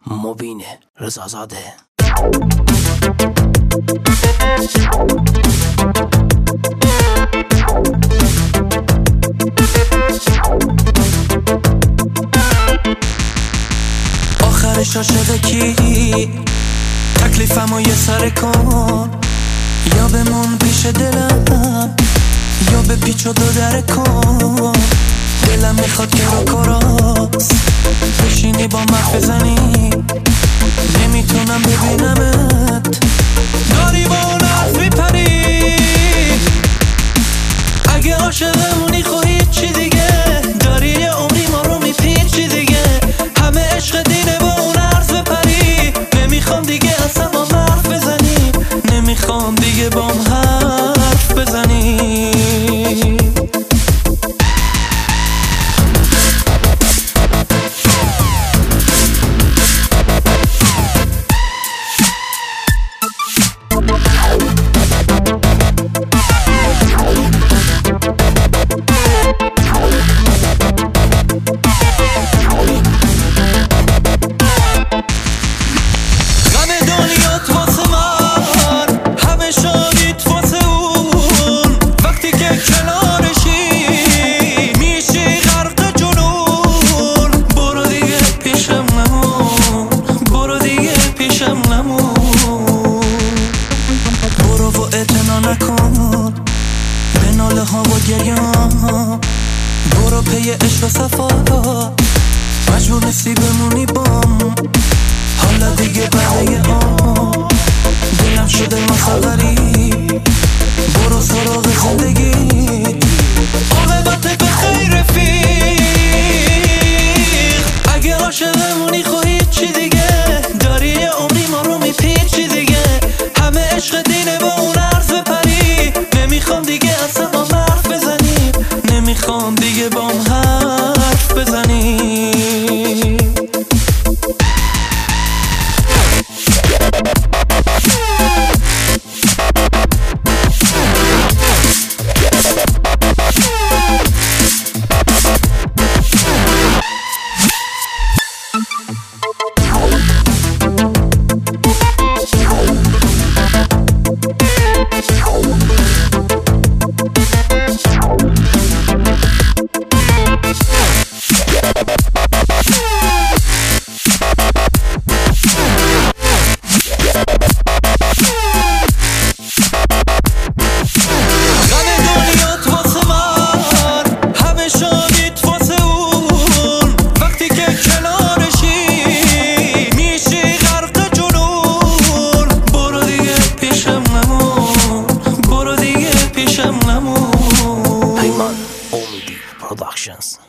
مبین رضازاده. آخرش عاشق کی؟ تکلیفمو یه سر کن، یا بمون پیش دلم یا به پیچ و دو در کن. دلم میخواد که رو کراس بشینی با من بزنی، نمیتونم ببینمت داری با اون حرف میپری. اگه عاشقمونی خواهی چی دیگه؟ داری یه عمری ما رو میپیچی دیگه. همه عشق دینه با اون عرض بپری. نمیخوام دیگه اصلا با حرف بزنی، نمیخوام دیگه با حرف بزنی. برو پی عشق و صفا، مجبور نیستی بمونی بام. حالا دیگه برای دلم شده مسافری. برو سراغ زندگی، عاقبت به خیر رفیق. اگه عاشقمونی خواهی چی دیگه؟ داری یه عمری ما رو میپیچی دیگه. همه عشق دینه با اون عرض بپری. نمیخوام دیگه اصلا با حرف بزنی، نمیخوام دیگه بام حرف بزنی. پیمان امیدی پروداکشنز.